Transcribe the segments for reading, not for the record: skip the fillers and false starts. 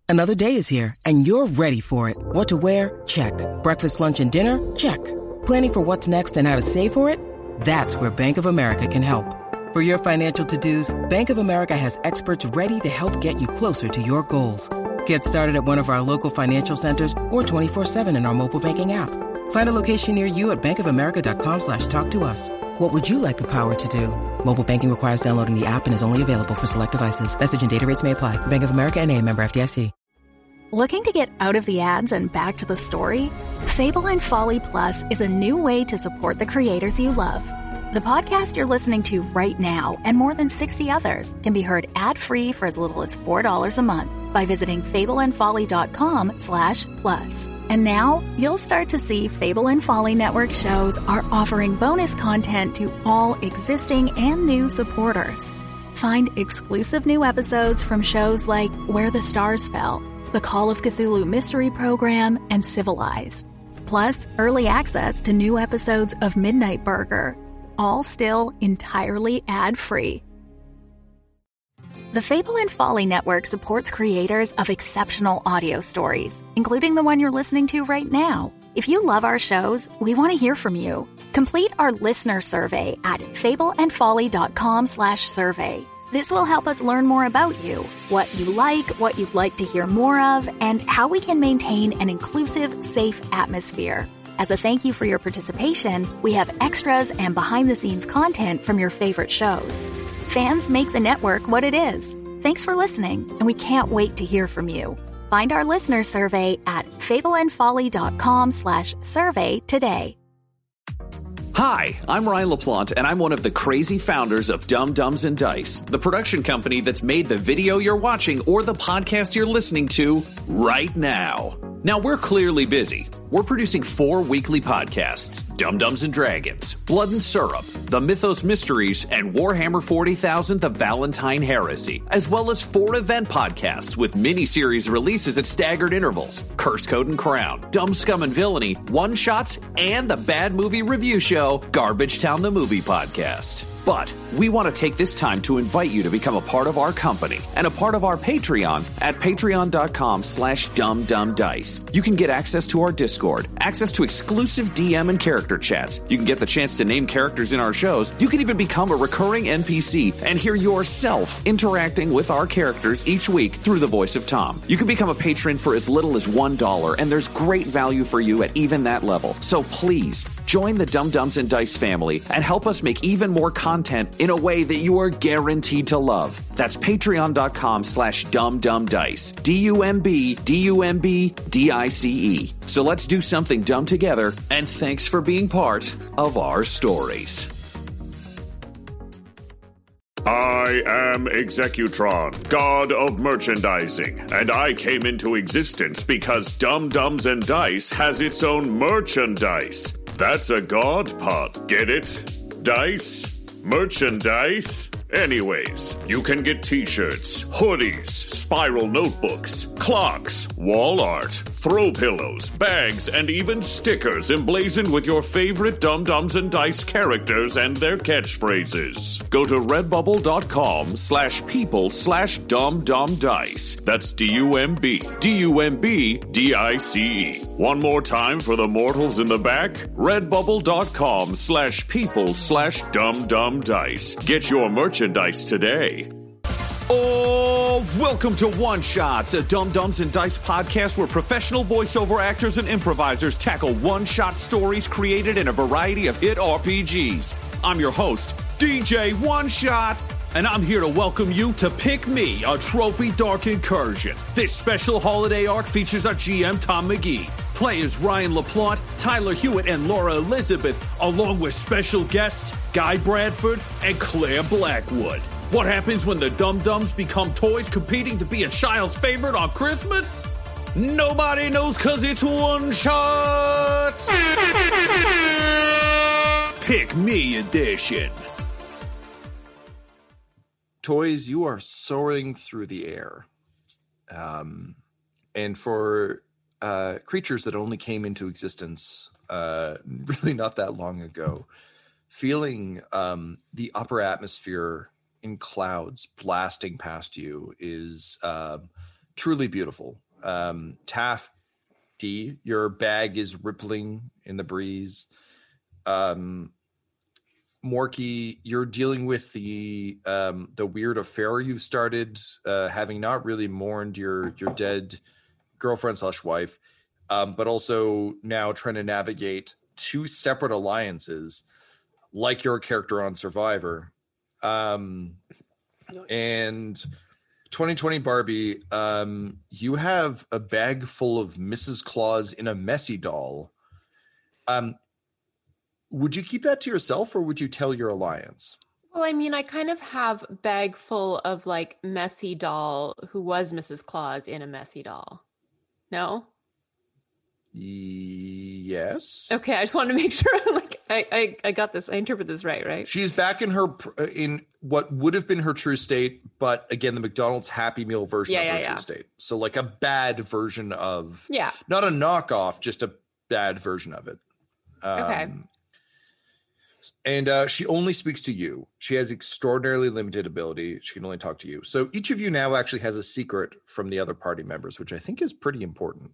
Another day is here, and you're ready for it. What to wear? Check. Breakfast, lunch, and dinner? Check. Planning for what's next and how to save for it? That's where Bank of America can help. For your financial to-dos, Bank of America has experts ready to help get you closer to your goals. Get started at one of our local financial centers or 24/7 in our mobile banking app. Find a location near you at bankofamerica.com/talktous. What would you like the power to do? Mobile banking requires downloading the app and is only available for select devices. Message and data rates may apply. Bank of America N.A., member FDIC. Looking to get out of the ads and back to the story? Fable and Folly Plus is a new way to support the creators you love. The podcast you're listening to right now and more than 60 others can be heard ad-free for as little as $4 a month by visiting fableandfolly.com/plus. And now you'll start to see Fable and Folly Network shows are offering bonus content to all existing and new supporters. Find exclusive new episodes from shows like Where the Stars Fell, The Call of Cthulhu Mystery Program, and Civilized. Plus, early access to new episodes of Midnight Burger, all still entirely ad-free. The Fable and Folly Network supports creators of exceptional audio stories, including the one you're listening to right now. If you love our shows, we want to hear from you. Complete our listener survey at fableandfolly.com/survey. This will help us learn more about you, what you like, what you'd like to hear more of, and how we can maintain an inclusive, safe atmosphere. As a thank you for your participation, we have extras and behind-the-scenes content from your favorite shows. Fans make the network what it is. Thanks for listening, and we can't wait to hear from you. Find our listener survey at fableandfolly.com/survey today. Hi, I'm Ryan LaPlante, and I'm one of the crazy founders of Dumb Dumbs and Dice, the production company that's made the video you're watching or the podcast you're listening to right now. Now, we're clearly busy. We're producing 4 weekly podcasts, Dumb Dumbs and Dragons, Blood and Syrup, The Mythos Mysteries, and Warhammer 40,000 The Valentine Heresy, as well as 4 event podcasts with mini-series releases at staggered intervals, Curse Code and Crown, Dumb Scum and Villainy, One-Shots, and the bad movie review show, Garbage Town the Movie Podcast. But we want to take this time to invite you to become a part of our company and a part of our Patreon at patreon.com/dumbdumbdice. You can get access to our Discord, access to exclusive DM and character chats. You can get the chance to name characters in our shows. You can even become a recurring NPC and hear yourself interacting with our characters each week through the voice of Tom. You can become a patron for as little as $1, and there's great value for you at even that level. So please, join the Dumb Dumbs and Dice family and help us make even more content in a way that you are guaranteed to love. That's patreon.com/dumbdumbdice. DUMBDICE. So let's do something dumb together, and thanks for being part of our stories. I am Executron, god of merchandising, and I came into existence because Dumb Dumbs and Dice has its own merchandise. That's a god pod, get it? Dice? Merchandise? Anyways, you can get t-shirts, hoodies, spiral notebooks, clocks, wall art, throw pillows, bags, and even stickers emblazoned with your favorite Dumb Dumbs and Dice characters and their catchphrases. Go to redbubble.com/people/dumbdumbdice. That's DUMBDICE. One more time for the mortals in the back. redbubble.com/people/dumbdumbdice. Get your merchandise today. Oh, welcome to One Shots, a Dumb Dumbs and Dice podcast where professional voiceover actors and improvisers tackle one-shot stories created in a variety of hit RPGs. I'm your host, DJ One Shot, and I'm here to welcome you to Pick Me, a Trophy Dark Incursion. This special holiday arc features our GM, Tom McGee, players Ryan LaPlante, Tyler Hewitt, and Laura Elizabeth, along with special guests Guy Bradford and Claire Blackwood. What happens when the Dum Dums become toys competing to be a child's favorite on Christmas? Nobody knows because it's One Shots! Pick Me Edition. Toys, you are soaring through the air. And for creatures that only came into existence really not that long ago, feeling the upper atmosphere in clouds blasting past you is truly beautiful. Taff D, your bag is rippling in the breeze. Morky, you're dealing with the weird affair you've started, having not really mourned your dead girlfriend / wife, but also now trying to navigate 2 separate alliances, like your character on Survivor. Nice. And 2020 Barbie, you have a bag full of Mrs. Claus in a messy doll. Would you keep that to yourself, or would you tell your alliance? Well, I mean, I kind of have a bag full of like messy doll who was Mrs. Claus in a messy doll. No? Yes. Okay, I just wanted to make sure I got this. I interpret this right? She's back in what would have been her true state, but again, the McDonald's Happy Meal version of her true state. So like a bad version of, not a knockoff, just a bad version of it. Okay. And she only speaks to you. She has extraordinarily limited ability. She can only talk to you. So each of you now actually has a secret from the other party members, which I think is pretty important.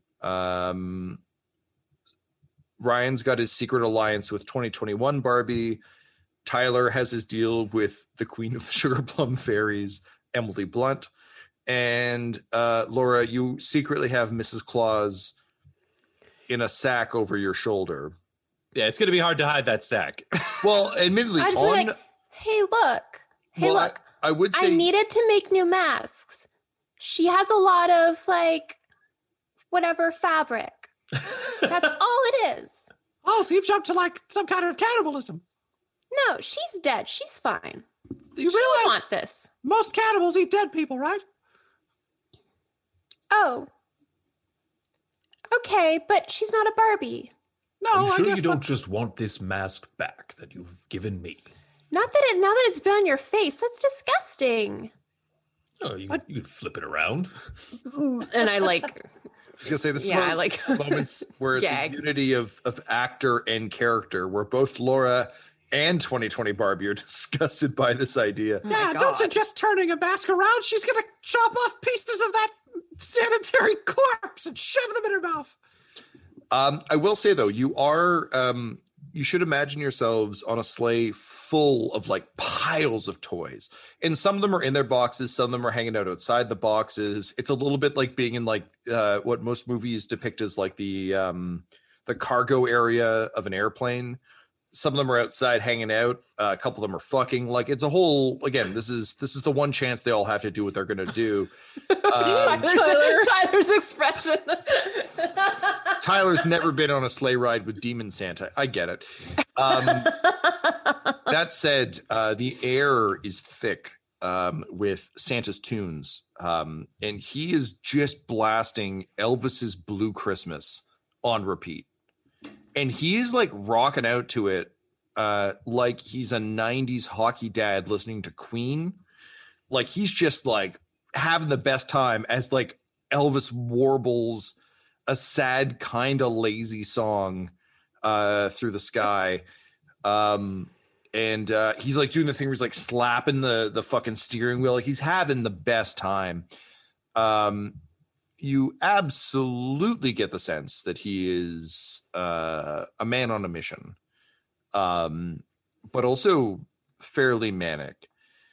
Ryan's got his secret alliance with 2021 Barbie. Tyler has his deal with the Queen of the Sugar Plum Fairies, Emily Blunt. And Laura, you secretly have Mrs. Claus in a sack over your shoulder. Yeah, it's going to be hard to hide that sack. Well, admittedly, I just like, hey, look. Look. I would say I needed to make new masks. She has a lot of like whatever fabric. That's all it is. Oh, so you've jumped to like some kind of cannibalism. No, she's dead. She's fine. You she realize want this. Most cannibals eat dead people, right? Oh. Okay, but she's not a Barbie. No, Are you sure I guess you don't just want this mask back that you've given me? Not that now that it's been on your face. That's disgusting. Oh, you could flip it around. And I like... I was going to say, this is one of those moments where it's a unity of actor and character, where both Laura and 2020 Barbie are disgusted by this idea. Yeah, don't suggest turning a mask around. She's going to chop off pieces of that sanitary corpse and shove them in her mouth. I will say, though, you are, you should imagine yourselves on a sleigh full of like piles of toys. And some of them are in their boxes. Some of them are hanging out outside the boxes. It's a little bit like being in like what most movies depict as like the cargo area of an airplane. Some of them are outside hanging out. A couple of them are fucking. Like it's a whole. Again, this is the one chance they all have to do what they're going to do. Tyler's expression. Tyler's never been on a sleigh ride with Demon Santa. I get it. That said, the air is thick with Santa's tunes, and he is just blasting Elvis's Blue Christmas on repeat. And he is like rocking out to it like he's a 90s hockey dad listening to Queen. Like he's just like having the best time as like Elvis warbles a sad, kind of lazy song through the sky. And he's like doing the thing where he's like slapping the fucking steering wheel. Like he's having the best time. You absolutely get the sense that he is a man on a mission, but also fairly manic.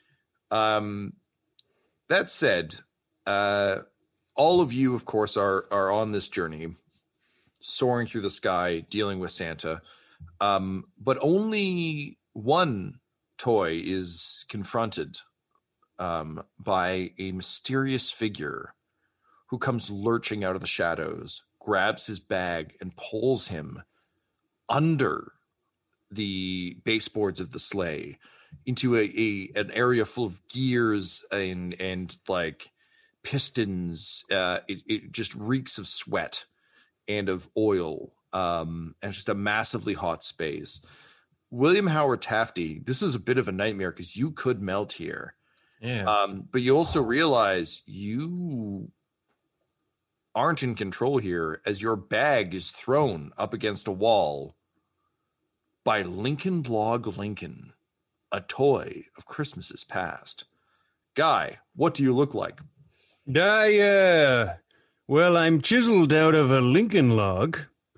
That said, all of you, of course, are on this journey, soaring through the sky, dealing with Santa. But only one toy is confronted by a mysterious figure who comes lurching out of the shadows, grabs his bag, and pulls him under the baseboards of the sleigh into an area full of gears and like pistons. It just reeks of sweat and of oil, and just a massively hot space. William Howard Tafty, this is a bit of a nightmare because you could melt here. Yeah. But you also realize you aren't in control here as your bag is thrown up against a wall by Lincoln Log Lincoln, a toy of Christmases past. Guy, what do you look like? I'm chiseled out of a Lincoln log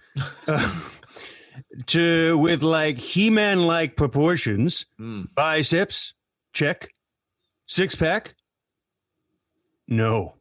with like He-Man-like proportions. Biceps, check. Six-pack? No.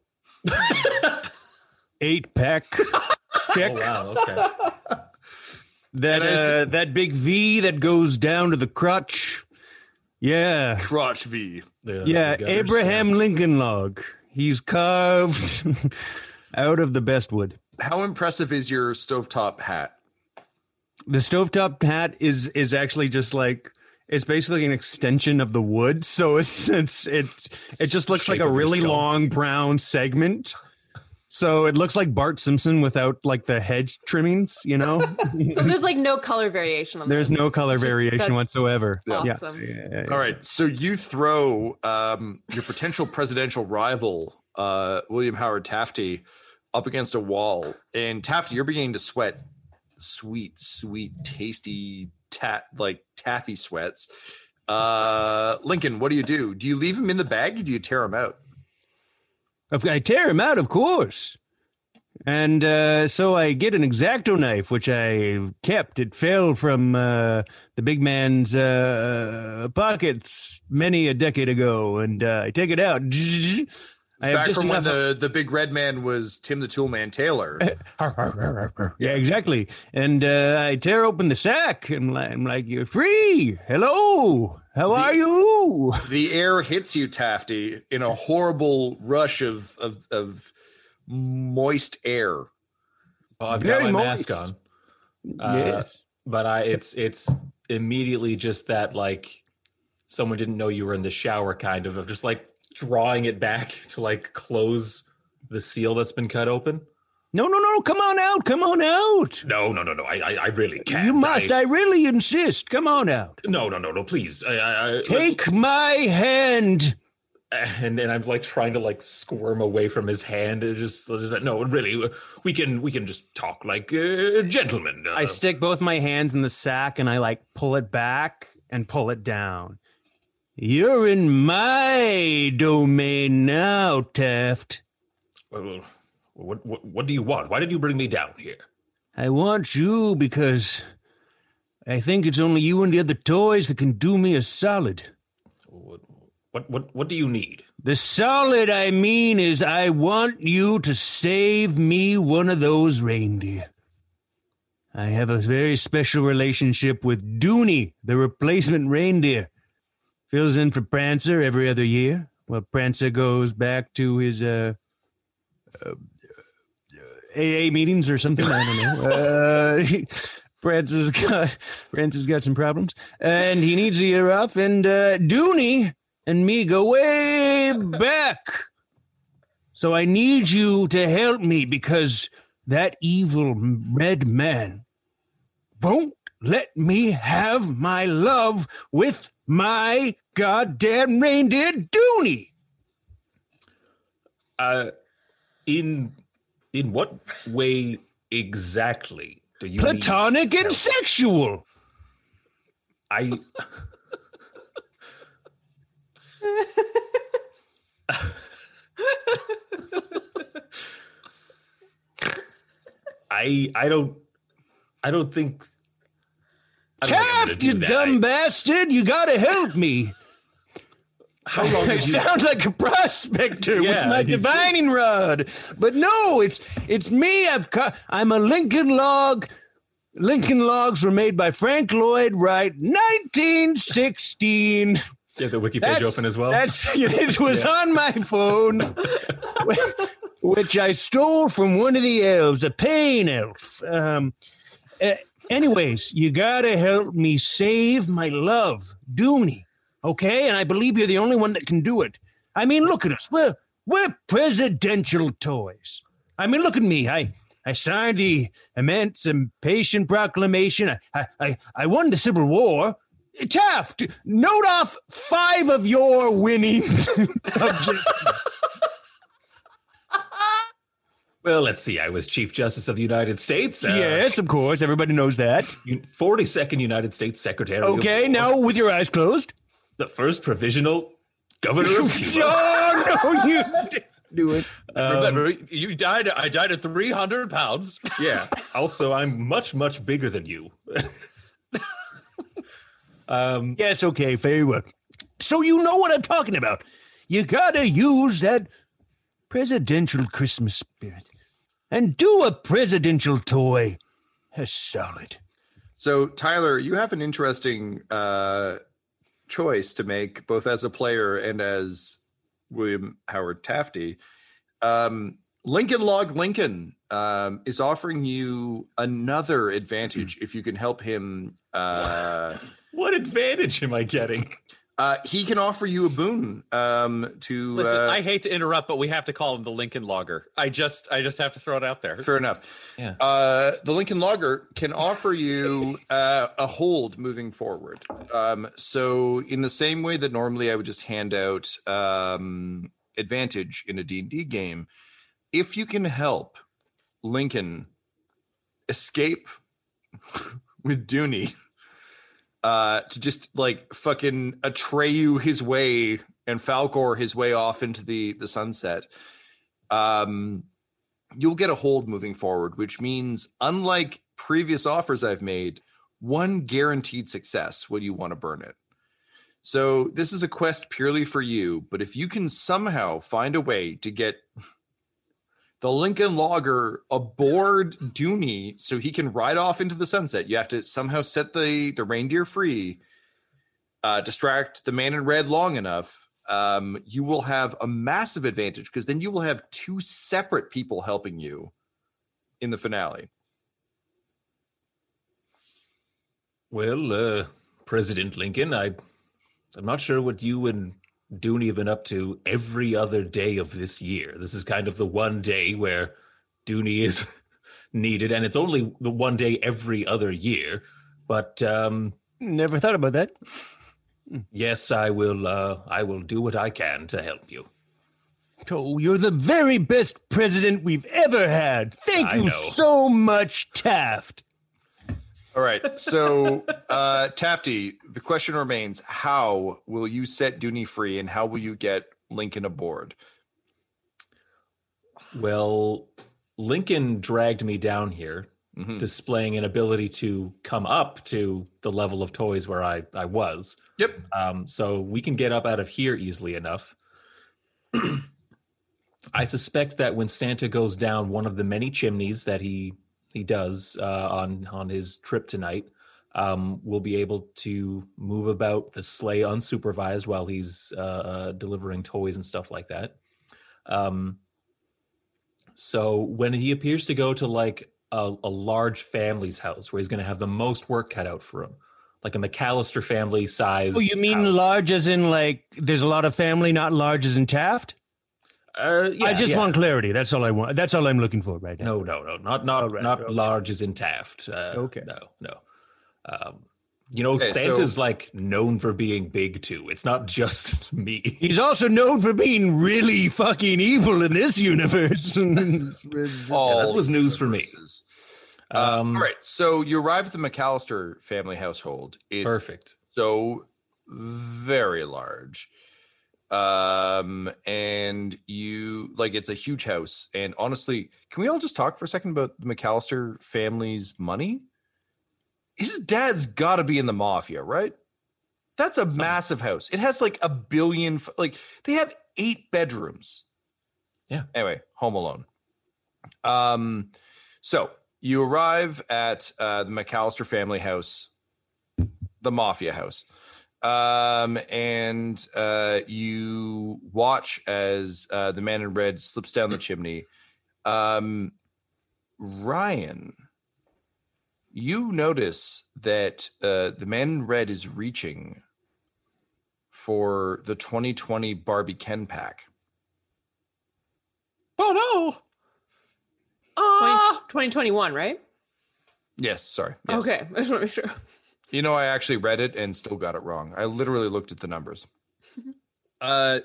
8-pack, check. Oh, wow, okay. That big V that goes down to the crotch. Yeah. Crotch V. Yeah, Abraham Lincoln log. He's carved out of the best wood. How impressive is your stovetop hat? The stovetop hat is actually just like, it's basically an extension of the wood. So it just looks like a really long brown segment. So it looks like Bart Simpson without like the hedge trimmings, you know? So there's like no color variation on There's this. no color variation whatsoever. Awesome. Yeah. All right. So you throw your potential presidential rival, William Howard Taft, up against a wall. And Taft, you're beginning to sweat sweet, tasty taffy sweats. Lincoln, what do you do? Do you leave him in the bag or do you tear him out? I tear him out, of course. And so I get an X-Acto knife, which I kept. It fell from the big man's pockets many a decade ago, and I take it out. Back from when the big red man was Tim the Toolman Taylor. Yeah, exactly. And I tear open the sack, and I'm like, "You're free. Hello. How are you?" The air hits you, Tafty, in a horrible rush of moist air. Well, I've Very got my moist. mask on. Yes. But it's immediately just that, like, someone didn't know you were in the shower, kind of just like drawing it back to like close the seal that's been cut open. No. Come on out. No. I really can't. You must. I really insist. Come on out. No, please. Take my hand. And I'm like trying to like squirm away from his hand. It just no, really. We can just talk like gentlemen. I stick both my hands in the sack and I like pull it back and pull it down. You're in my domain now, Taft. What do you want? Why did you bring me down here? I want you because I think it's only you and the other toys that can do me a solid. What do you need? The solid I mean is I want you to save me one of those reindeer. I have a very special relationship with Dooney, the replacement reindeer. Fills in for Prancer every other year. Well, Prancer goes back to his AA meetings or something. I don't know. Prancer's got some problems, and he needs a year off. And Dooney and me go way back. So I need you to help me because that evil red man won't let me have my love with my goddamn reindeer Dooney. In what way exactly do you platonic and sexual? I don't think Taft, you dumb bastard, you gotta help me. How long I sound like a prospector with my divining rod. But no, it's me. I'm a Lincoln log. Lincoln logs were made by Frank Lloyd Wright, 1916. You have the wiki page open as well? It was on my phone, which I stole from one of the elves, a pain elf. Anyways, you gotta help me save my love, Dooney. Okay, and I believe you're the only one that can do it. I mean, look at us. We're presidential toys. I mean, look at me. I signed the Emancipation Proclamation. I won the Civil War. Taft, note off 5 of your winning objectives. Well, let's see. I was Chief Justice of the United States. Yes, of course. Everybody knows that. 42nd United States Secretary. Okay, now with your eyes closed. The first provisional governor of Cuba. No, do it. Remember, you died. I died at 300 pounds. Yeah. Also, I'm much, much bigger than you. Yes, okay, very well. So you know what I'm talking about. You gotta use that presidential Christmas spirit and do a presidential toy. That's solid. So, Tyler, you have an interesting choice to make, both as a player and as William Howard Tafty. Lincoln Log Lincoln is offering you another advantage if you can help him. What advantage am I getting? He can offer you a boon to. Listen, I hate to interrupt, but we have to call him the Lincoln Logger. I just have to throw it out there. Fair enough. Yeah. The Lincoln Logger can offer you a hold moving forward. So in the same way that normally I would just hand out advantage in a D&D game, if you can help Lincoln escape with Dooney, to just like fucking Atreyu his way and Falcor his way off into the sunset, you'll get a hold moving forward, which means, unlike previous offers I've made, one guaranteed success when you want to burn it. So this is a quest purely for you, but if you can somehow find a way to get the Lincoln Logger aboard Dooney so he can ride off into the sunset, you have to somehow set the reindeer free, distract the man in red long enough, you will have a massive advantage, because then you will have two separate people helping you in the finale. Well, President Lincoln, I'm not sure what you and Dooney have been up to every other day of this year. This is kind of the one day where Dooney is needed, and it's only the one day every other year. But Never thought about that. yes, I will do what I can to help you. Oh, you're the very best president we've ever had. Thank I you know. so much, Taft. All right. So, Tafty, the question remains, how will you set Dooney free, and how will you get Lincoln aboard? Well, Lincoln dragged me down here, displaying an ability to come up to the level of toys where I was. Yep. So we can get up out of here easily enough. I suspect that when Santa goes down one of the many chimneys that he does on his trip tonight, we'll be able to move about the sleigh unsupervised while he's delivering toys and stuff like that. So when he appears to go to like a large family's house where he's going to have the most work cut out for him, like a McAllister family size. Oh, you mean house. large as in like there's a lot of family, not large as in Taft? Yeah, I just yeah. want clarity. That's all I want. That's all I'm looking for right now. No, not large as in Taft. Okay. No. Okay, Santa's so- like known for being big too. It's not just me. He's also known for being really fucking evil in this universe. All that was news for me. universes. All right. So you arrive at the McAllister family household. It's Perfect. so very large. And you like, it's a huge house. And honestly, can we all just talk for a second about the McAllister family's money? His dad's got to be in the mafia, right? That's a massive house. It has like 1 billion, like they have 8 bedrooms. Yeah. Anyway, Home Alone. So you arrive at the McAllister family house, the mafia house. And you watch as the man in red slips down the chimney. Ryan, you notice that the man in red is reaching for the 2020 Barbie Ken pack. Oh no! 2021, right? Yes, sorry. Yes. Okay, I just want to make sure. You know, I actually read it and still got it wrong. I literally looked at the numbers. Okay,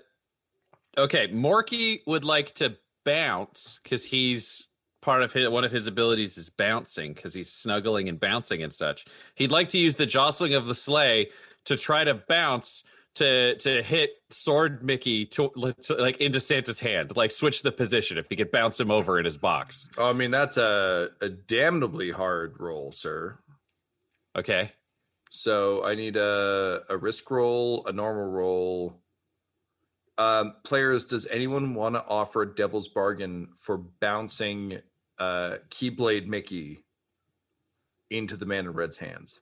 Morky would like to bounce because he's part of one of his abilities is bouncing because he's snuggling and bouncing and such. He'd like to use the jostling of the sleigh to try to bounce to hit Sword Mickey to like into Santa's hand, like switch the position if he could bounce him over in his box. Oh, I mean, that's a damnably hard roll, sir. Okay. So I need a risk roll, a normal roll. Players, does anyone want to offer a devil's bargain for bouncing Keyblade Mickey into the Man in Red's hands?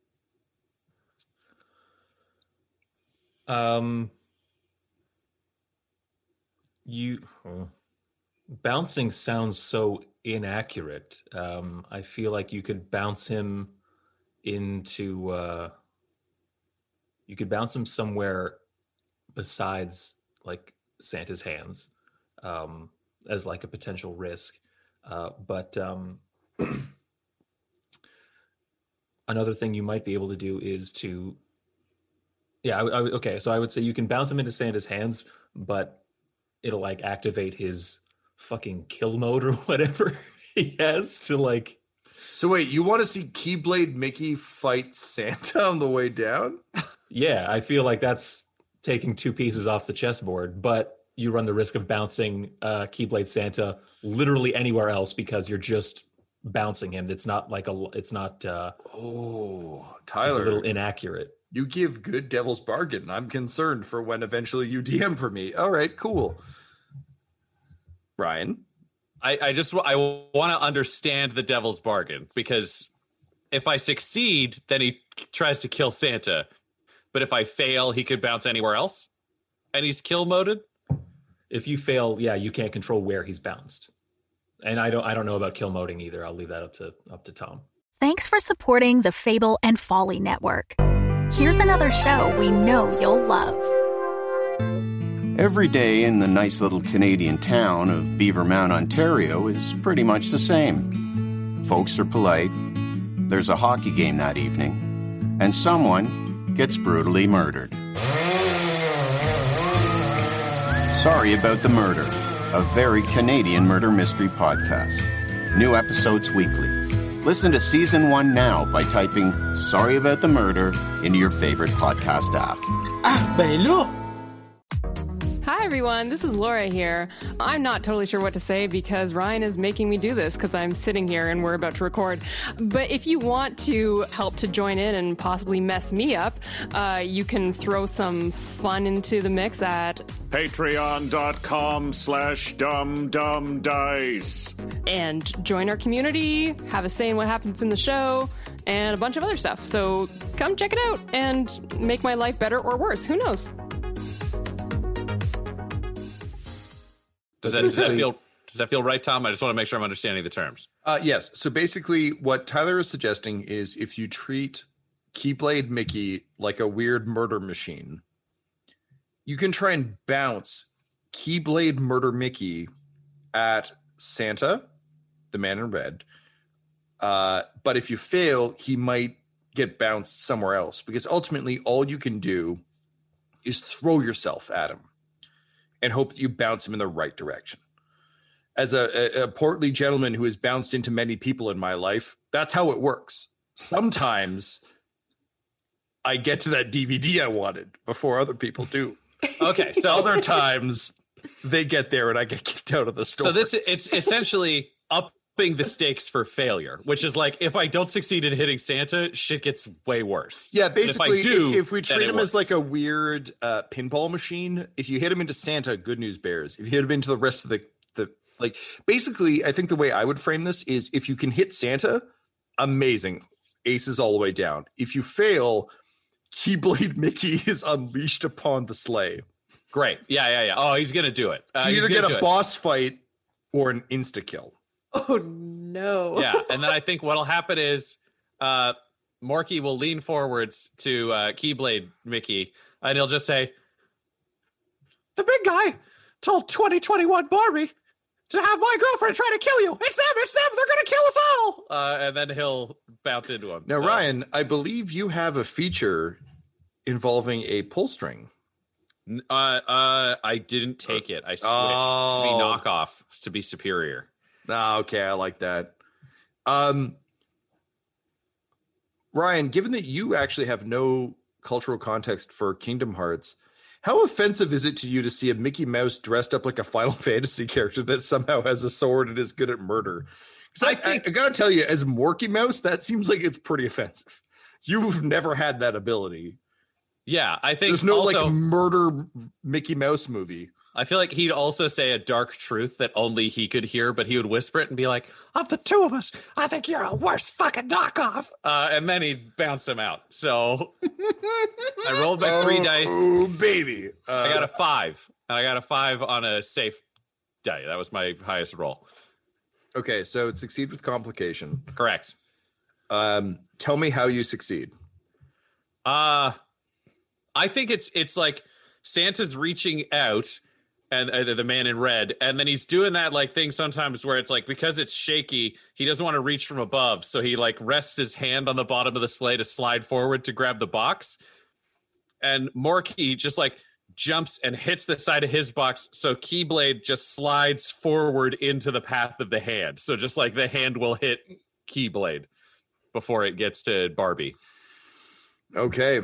Bouncing sounds so inaccurate. I feel like you could bounce him into you could bounce him somewhere besides like Santa's hands as like a potential risk. But another thing you might be able to do is to okay, so I would say you can bounce him into Santa's hands, but it'll like activate his fucking kill mode or whatever he has to like. So wait, you want to see Keyblade Mickey fight Santa on the way down? Yeah, I feel like that's taking two pieces off the chessboard, but you run the risk of bouncing Keyblade Santa literally anywhere else because you're just bouncing him. It's not like Tyler, it's a little inaccurate. You give good devil's bargain. I'm concerned for when eventually you DM for me. All right, cool. Ryan? I want to understand the devil's bargain, because if I succeed, then he tries to kill Santa. But if I fail, he could bounce anywhere else? And he's kill moded? If you fail, yeah, you can't control where he's bounced. And I don't know about kill moding either. I'll leave that up to Tom. Thanks for supporting the Fable and Folly Network. Here's another show we know you'll love. Every day in the nice little Canadian town of Beavermount, Ontario is pretty much the same. Folks are polite, there's a hockey game that evening, and someone gets brutally murdered. Sorry About the Murder, a very Canadian murder mystery podcast. New episodes weekly. Listen to Season 1 now by typing Sorry About the Murder into your favorite podcast app. Hi, everyone. This is Laura here. I'm not totally sure what to say because Ryan is making me do this because I'm sitting here and we're about to record. But if you want to help to join in and possibly mess me up, you can throw some fun into the mix at patreon.com/dumdumdice and join our community, have a say in what happens in the show, and a bunch of other stuff. So come check it out and make my life better or worse. Who knows? Does that feel right, Tom? I just want to make sure I'm understanding the terms. Yes. So basically what Tyler is suggesting is if you treat Keyblade Mickey like a weird murder machine, you can try and bounce Keyblade Murder Mickey at Santa, the Man in Red. But if you fail, he might get bounced somewhere else, because ultimately all you can do is throw yourself at him and hope that you bounce him in the right direction. As a portly gentleman who has bounced into many people in my life, that's how it works. Sometimes I get to that DVD I wanted before other people do. Okay, so other times they get there and I get kicked out of the store. So it's essentially upping the stakes for failure, which is like, if I don't succeed in hitting Santa, shit gets way worse. Yeah, basically, if we treat him works. as like a weird pinball machine, if you hit him into Santa, good news bears. If you hit him into the rest of the like, basically, I think the way I would frame this is if you can hit Santa, amazing, aces all the way down. If you fail, Keyblade Mickey is unleashed upon the sleigh. Great. Yeah. Oh, he's gonna do it. So you either get a boss fight or an insta kill. Oh no. Yeah, and then I think what'll happen is Morky will lean forwards to Keyblade Mickey, and he'll just say, "The big guy told 2021 Barbie to have my girlfriend try to kill you. It's them. They're going to kill us all." And then he'll bounce into him. Now, Ryan, I believe you have a feature involving a pull string. I didn't take it. I switched to be knockoff, to be superior. Okay, I like that. Ryan, given that you actually have no cultural context for Kingdom Hearts, how offensive is it to you to see a Mickey Mouse dressed up like a Final Fantasy character that somehow has a sword and is good at murder? Because I gotta tell you, as Morky Mouse, that seems like it's pretty offensive. You've never had that ability. Yeah, I think there's no also, like murder Mickey Mouse movie. I feel like he'd also say a dark truth that only he could hear, but he would whisper it and be like, "Of the two of us, I think you're a worse fucking knockoff." And then he'd bounce him out. So I rolled my 3 dice. Oh, baby. I got a 5. And I got a 5 on a safe die. That was my highest roll. Okay, so it succeed with complication. Correct. Tell me how you succeed. I think it's like Santa's reaching out, and the man in red, and then he's doing that like thing sometimes where it's like, because it's shaky, he doesn't want to reach from above, so he like rests his hand on the bottom of the sleigh to slide forward to grab the box, and Morky just like jumps and hits the side of his box, so Keyblade just slides forward into the path of the hand, so just like the hand will hit Keyblade before it gets to Barbie. Okay.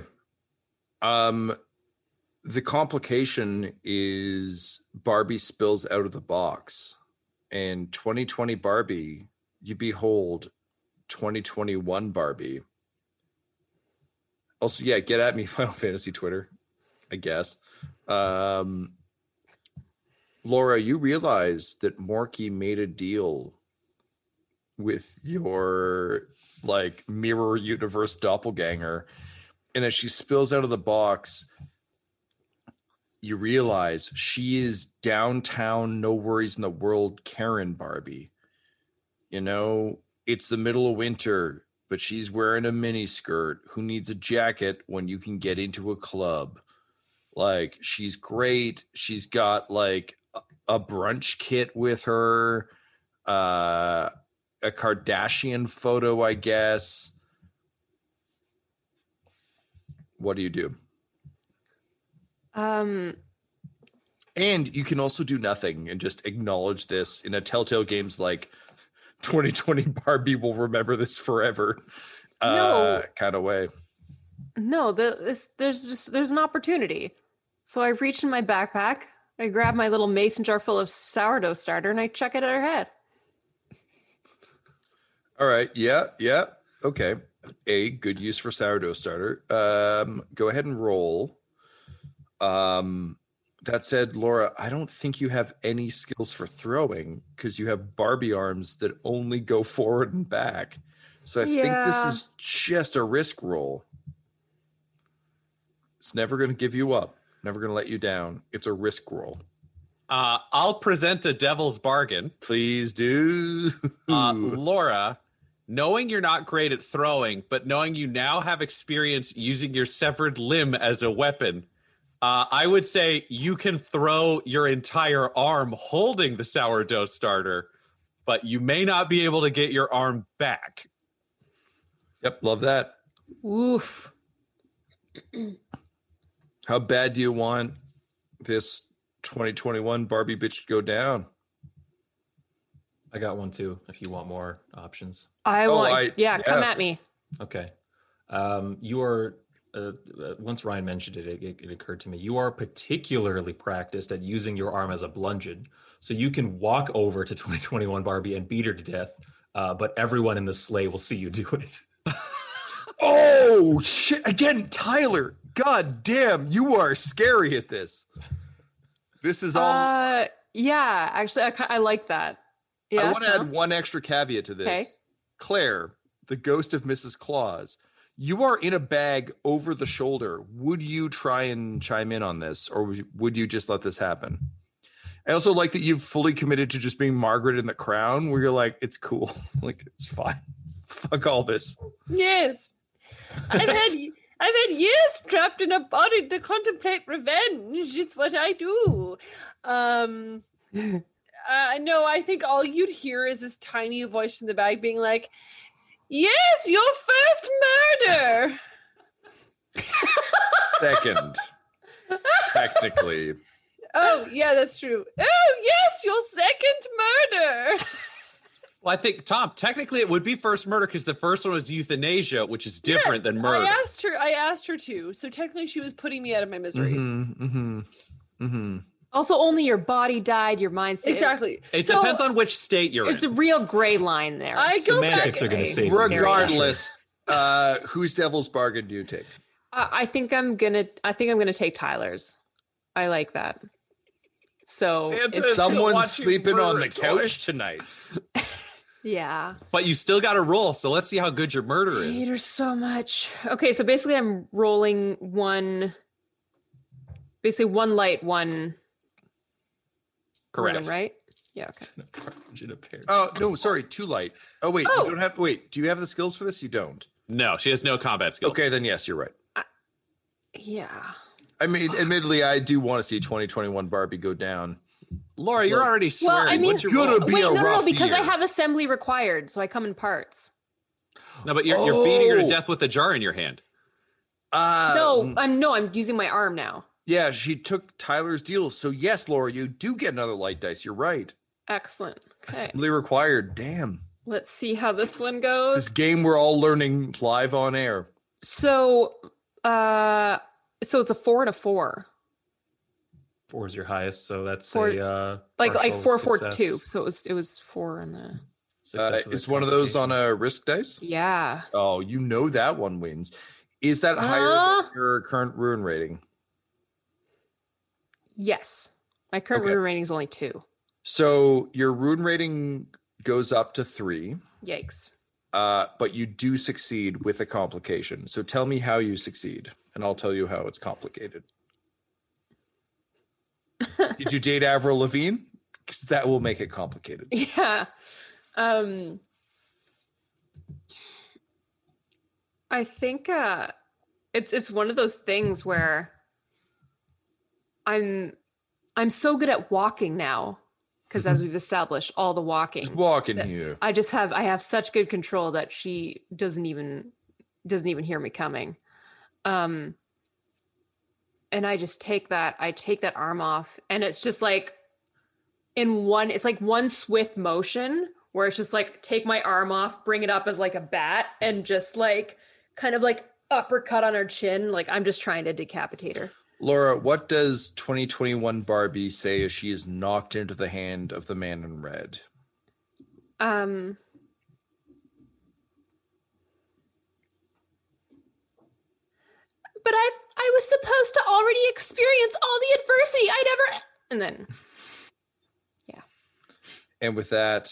The complication is Barbie spills out of the box, and 2020 Barbie, you behold 2021 Barbie. Also, yeah, get at me, Final Fantasy Twitter, I guess. Laura, you realize that Morky made a deal with your like mirror universe doppelganger, and as she spills out of the box, you realize she is downtown, no worries in the world, Karen Barbie. You know, it's the middle of winter, but she's wearing a mini skirt. Who needs a jacket when you can get into a club? Like, she's great. She's got like a brunch kit with her, a Kardashian photo, I guess. What do you do? And you can also do nothing and just acknowledge this in a Telltale Games like 2020 Barbie will remember this forever kind of way. No, there's an opportunity. So I reach in my backpack, I grab my little mason jar full of sourdough starter, and I chuck it at her head. All right. Yeah. Okay. A good use for sourdough starter. Go ahead and roll. That said, Laura, I don't think you have any skills for throwing because you have Barbie arms that only go forward and back. So I think this is just a risk roll. It's never going to give you up. Never going to let you down. It's a risk roll. I'll present a devil's bargain. Please do. Laura, knowing you're not great at throwing, but knowing you now have experience using your severed limb as a weapon, I would say you can throw your entire arm holding the sourdough starter, but you may not be able to get your arm back. Yep, love that. Oof. How bad do you want this 2021 Barbie bitch to go down? I got one too, if you want more options. Come at me. Okay. You are... once Ryan mentioned it, it occurred to me. You are particularly practiced at using your arm as a bludgeon, so you can walk over to 2021 Barbie and beat her to death, but everyone in the sleigh will see you do it. Oh, shit. Again, Tyler, god damn, you are scary at this. This is all... Yeah, actually, I like that. Yeah, I want to add one extra caveat to this. Okay. Claire, the ghost of Mrs. Claus, you are in a bag over the shoulder. Would you try and chime in on this, or would you just let this happen? I also like that you've fully committed to just being Margaret in The Crown, where you're like, it's cool. Like, it's fine. Fuck all this. Yes. I've had years trapped in a body to contemplate revenge. It's what I do. No, I think all you'd hear is this tiny voice from the bag being like, yes, your first murder. Second, technically. Oh, yeah, that's true. Oh, yes, your second murder. Well, I think, Tom, technically it would be first murder because the first one was euthanasia, which is different than murder. I asked her to. So technically she was putting me out of my misery. Also, only your body died, your mind stayed. Exactly. It depends on which state you're There's in. a real gray line there. Semantics are going to say. Regardless, whose devil's bargain do you take? I think I'm gonna take Tyler's. I like that. So someone's sleeping on the couch tonight. Yeah. But you still got to roll, so let's see how good your murder I hate is. her so much. Okay, so basically I'm rolling one light, one. Correct. One, right? Yeah. Okay. Oh no, sorry, 2 light. Oh wait, you don't have. Wait, do you have the skills for this? You don't. No, she has no combat skills. Okay, then yes, you're right. Yeah. I mean, admittedly, I do want to see 2021 Barbie go down. Laura, you're already swearing. Well, I mean, What's gonna be a rough because I year? have assembly required, so I come in parts. No, but you're beating her to death with a jar in your hand. I'm using my arm now. Yeah, she took Tyler's deal. So yes, Laura, you do get another light dice. You're right. Excellent. Okay. Assembly required. Damn. Let's see how this one goes. This game we're all learning live on air. So it's a 4 and a 4. 4 is your highest, so that's Four- a like partial 4, 4, success. 2. So it was 4 and a. Success with Is a one of those on a risk dice? Yeah. Oh, you know that one wins. Is that higher than your current ruin rating? Yes. My current ruin rating is only 2. So your ruin rating goes up to 3. Yikes. But you do succeed with a complication. So tell me how you succeed, and I'll tell you how it's complicated. Did you date Avril Lavigne? Because that will make it complicated. Yeah. I think it's one of those things where I'm so good at walking now, because as we've established, all the walking. Just walking here. I have such good control that she doesn't even hear me coming. And I just take that arm off, and it's just like it's like one swift motion where it's just like take my arm off, bring it up as like a bat, and just like kind of like uppercut on her chin. Like I'm just trying to decapitate her. Laura, what does 2021 Barbie say as she is knocked into the hand of the man in red? But I was supposed to already experience all the adversity. And then, yeah. And with that,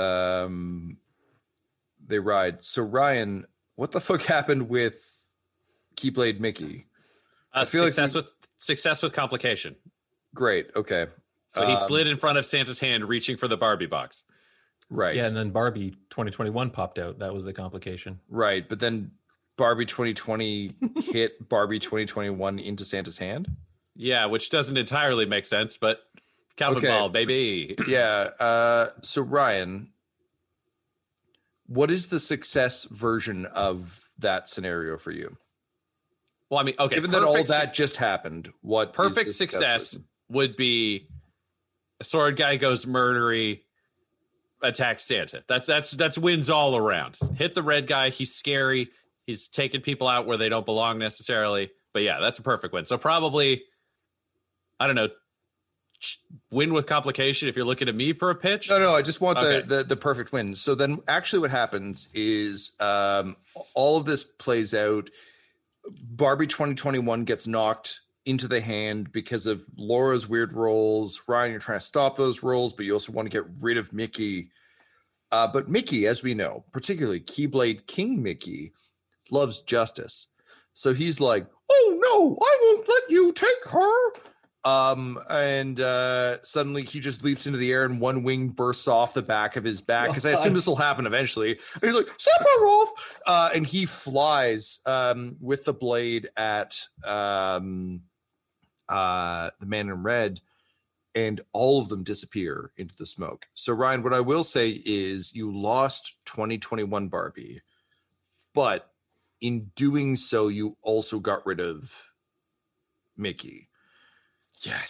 they ride. So Ryan, what the fuck happened with Keyblade Mickey? I feel success with complication. Great. Okay. So he slid in front of Santa's hand, reaching for the Barbie box. Right. Yeah, and then Barbie 2021 popped out. That was the complication. Right. But then Barbie 2020 hit Barbie 2021 into Santa's hand. Yeah, which doesn't entirely make sense, but Calvin Ball, baby. Yeah. So Ryan, what is the success version of that scenario for you? Well, I mean, okay. Given that all that just happened, what perfect is the success would be a sword guy goes murdery, attacks Santa. That's wins all around. Hit the red guy. He's scary. He's taking people out where they don't belong necessarily. But yeah, that's a perfect win. So probably, I don't know, win with complication if you're looking at me for a pitch. No, I just want the perfect win. So then actually what happens is all of this plays out. Barbie 2021 gets knocked into the hand because of Laura's weird rolls. Ryan, you're trying to stop those rolls, but you also want to get rid of Mickey. But Mickey, as we know, particularly Keyblade King Mickey, loves justice. So he's like, oh no, I won't let you take her. And suddenly he just leaps into the air and one wing bursts off the back of his back, because I assume this will happen eventually. And he's like, Sephiroth! And he flies with the blade at the man in red, and all of them disappear into the smoke. So Ryan, what I will say is you lost 2021 Barbie, but in doing so, you also got rid of Mickey. Yes.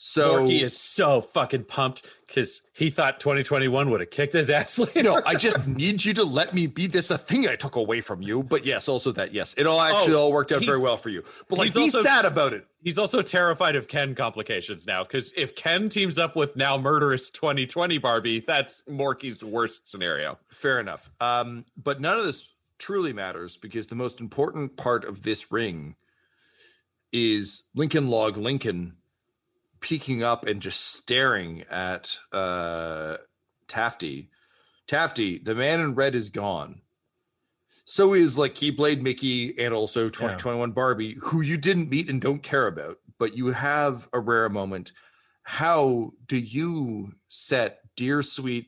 So Morky is so fucking pumped because he thought 2021 would have kicked his ass later. I just need you to let me be this a thing I took away from you. But yes, also that, yes, it all worked out very well for you. But like, be sad about it. He's also terrified of Ken complications now because if Ken teams up with now murderous 2020 Barbie, that's Morky's worst scenario. Fair enough. But none of this truly matters because the most important part of this ring is Lincoln Log Lincoln peeking up and just staring at Tafty. Tafty, the man in red is gone. So is like Keyblade Mickey and also 2021 Barbie, who you didn't meet and don't care about, but you have a rare moment. How do you set dear sweet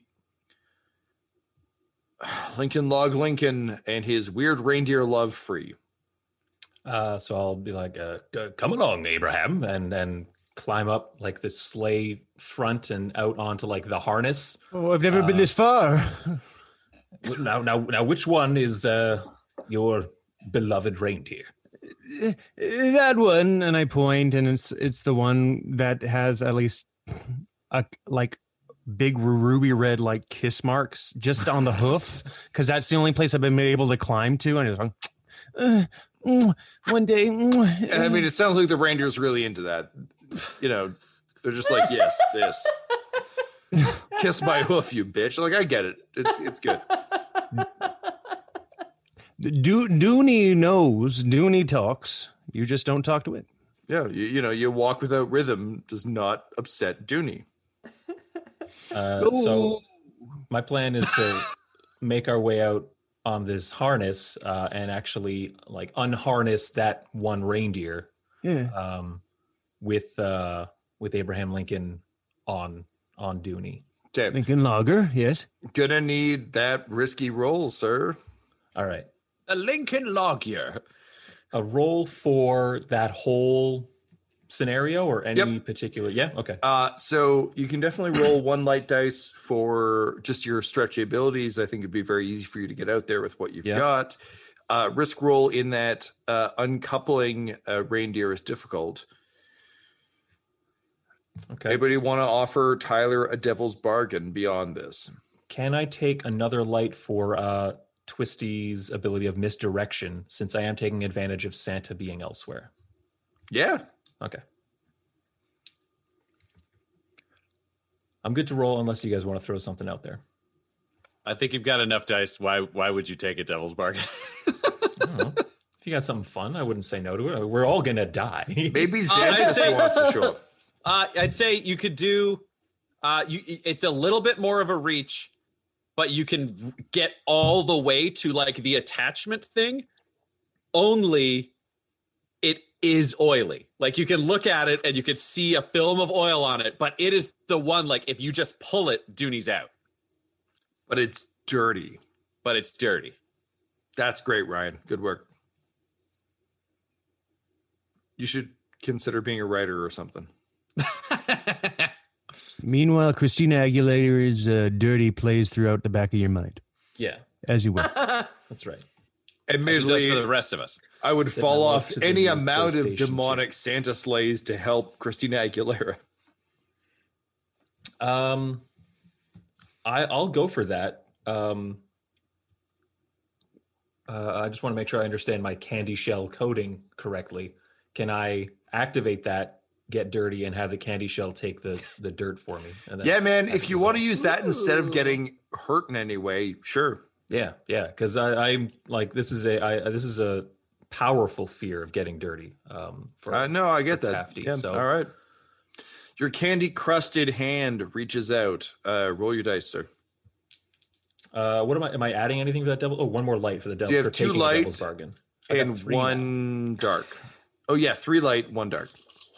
Lincoln Log Lincoln and his weird reindeer love free? So I'll be like, come along, Abraham, and climb up like the sleigh front and out onto like the harness. Oh, I've never been this far. Now, which one is your beloved reindeer? That one, and I point, and it's the one that has at least a like big ruby red like kiss marks just on the hoof, because that's the only place I've been able to climb to, and it's like, one day. I mean, it sounds like the reindeer's really into that. They're just like, yes, this. Kiss my hoof, you bitch. Like, I get it. It's good. Dooney knows. Dooney talks. You just don't talk to it. Yeah, you walk without rhythm does not upset Dooney. So my plan is to make our way out on this harness and actually like unharness that one reindeer. Yeah. With Abraham Lincoln on Dooney. Okay. Lincoln Logger, yes. Gonna need that risky roll, sir. All right. A Lincoln Logger. A roll for that whole scenario or any particular? Yeah. Okay. So you can definitely roll one light dice for just your stretchy abilities. I think it'd be very easy for you to get out there with what you've got. Risk roll in that uncoupling a reindeer is difficult. Okay. Anybody want to offer Tyler a devil's bargain beyond this? Can I take another light for Twisty's ability of misdirection, since I am taking advantage of Santa being elsewhere? Yeah. Okay. I'm good to roll unless you guys want to throw something out there. I think you've got enough dice. Why would you take a devil's bargain? I don't know. If you got something fun, I wouldn't say no to it. We're all going to die. Maybe Xanthus wants to show up. I'd say you could do. It's a little bit more of a reach, but you can get all the way to like the attachment thing. Only it is oily. Like you can look at it and you can see a film of oil on it, but it is the one. Like if you just pull it, Dooney's out. But it's dirty. That's great, Ryan. Good work. You should consider being a writer or something. Meanwhile, Christina Aguilera's dirty plays throughout the back of your mind. Yeah. As you will. That's right. Admittedly, for the rest of us. I would Sitting fall up off to the any new amount of PlayStation demonic Santa sleighs to help Christina Aguilera. I'll go for that. I just want to make sure I understand my candy shell coding correctly. Can I activate that, get dirty, and have the candy shell take the dirt for me? And then If you want to use that instead of getting hurt in any way, sure. Yeah, because I'm like this is a powerful fear of getting dirty. No, I get that. Tafty, Yeah, so. all right. Your candy crusted hand reaches out. Roll your dice, sir. What am I adding anything for that devil? Oh, one more light for the devil. So you have for 2 taking light devil's bargain. I got and 3 1 dark. Oh yeah, 3 light, 1 dark.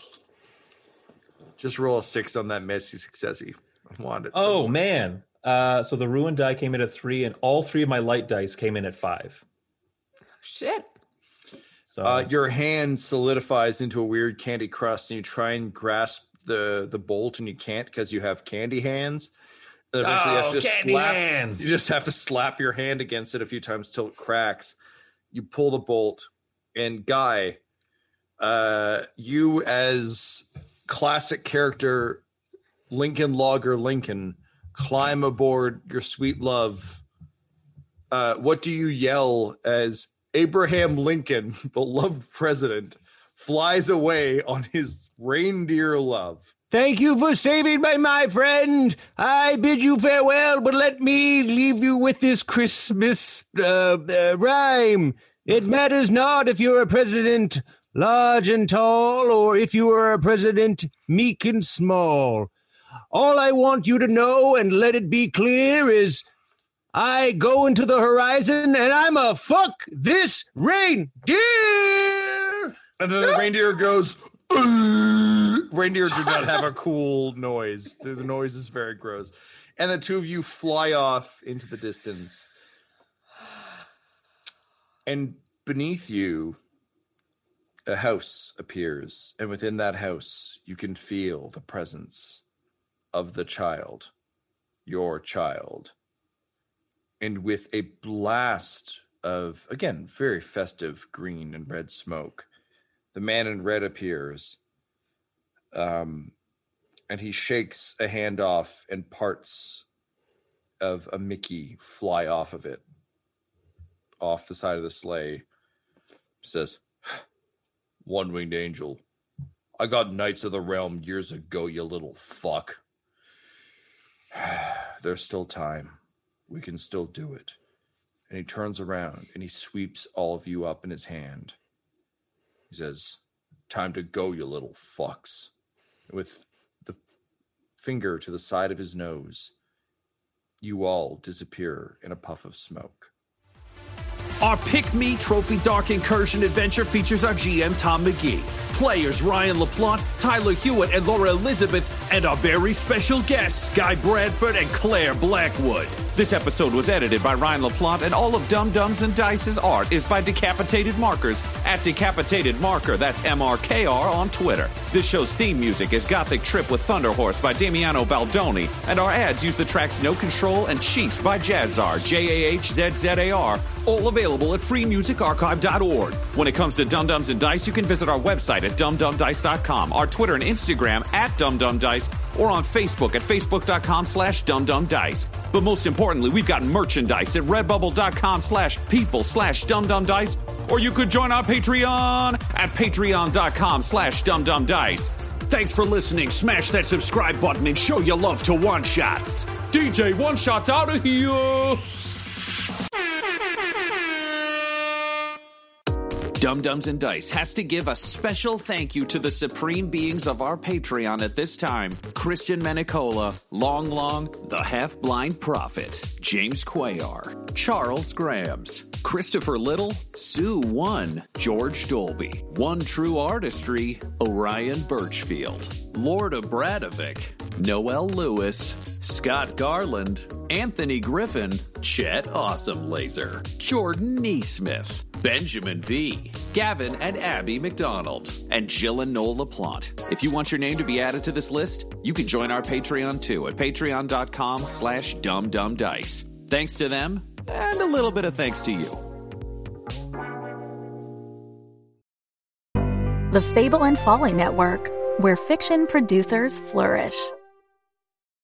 Just roll a 6 on that messy successy. I want it. Oh man. So the ruined die came in at 3, and all 3 of my light dice came in at 5. Shit. So your hand solidifies into a weird candy crust, and you try and grasp the bolt, and you can't because you have candy hands. And eventually you have to candy slap. hands. You just have to slap your hand against it a few times till it cracks. You pull the bolt, and Guy, you as classic character Lincoln Logger Lincoln climb aboard your sweet love, what do you yell as Abraham Lincoln, beloved president, flies away on his reindeer love? Thank you for saving my friend. I bid you farewell, but let me leave you with this Christmas rhyme. It matters not if you're a president large and tall, or if you are a president meek and small. All I want you to know, and let it be clear, is I go into the horizon and I'm a fuck this reindeer. And then the reindeer goes, reindeer do not have a cool noise. The noise is very gross. And the two of you fly off into the distance. And beneath you, a house appears. And within that house, you can feel the presence of the child, your child. And with a blast of, again, very festive green and red smoke, the man in red appears, and he shakes a hand off, and parts of a Mickey fly off of it, off the side of the sleigh. He says, "One-winged angel, I got Knights of the Realm years ago, you little fuck. There's still time. We can still do it." And he turns around and he sweeps all of you up in his hand. He says, "Time to go, you little fucks." With the finger to the side of his nose, you all disappear in a puff of smoke. Our Pick Me Trophy Dark Incursion adventure features our GM, Tom McGee, players Ryan LaPlante, Tyler Hewitt, and Laura Elizabeth, and our very special guests, Guy Bradford and Claire Blackwood. This episode was edited by Ryan LaPlante, and all of Dum Dums and Dice's art is by Decapitated Markers at Decapitated Marker. That's MRKR on Twitter. This show's theme music is Gothic Trip with Thunder Horse by Damiano Baldoni, and our ads use the tracks No Control and Chiefs by Jazzar, JAHZZAR, all available at freemusicarchive.org. When it comes to Dum Dums and Dice, you can visit our website at dumdumdice.com, our Twitter and Instagram at dumdumdice, or on Facebook at facebook.com/dumdumdice. But most importantly, we've got merchandise at redbubble.com/people/dumdumdice, or you could join our Patreon at patreon.com/dumdumdice. Thanks for listening. Smash that subscribe button and show your love to One Shots. DJ One Shots out of here. Dum Dums and Dice has to give a special thank you to the supreme beings of our Patreon at this time: Christian Menicola, Long, the Half-Blind Prophet, James Cuellar, Charles Grams, Christopher Little, Sue One, George Dolby, One True Artistry, Orion Birchfield, Lord of Bradovic, Noel Lewis, Scott Garland, Anthony Griffin, Chet Awesome Laser, Jordan Neesmith, Benjamin V, Gavin and Abby McDonald, and Jill and Noel LaPlante. If you want your name to be added to this list, you can join our Patreon too at patreon.com/dumdumdice. Thanks to them, and a little bit of thanks to you. The Fable and Folly Network, where fiction producers flourish.